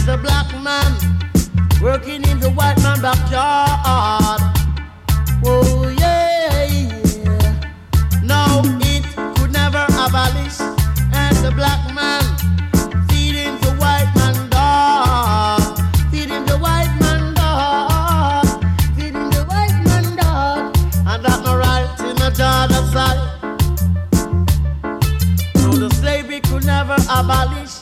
the black man working in the white man backyard. Oh yeah, yeah. No, it could never abolish. And the black man feeding the white man dog, feeding the white man dog, feeding the white man dog. And that no right in a Jordan side. No, the slavery could never abolish.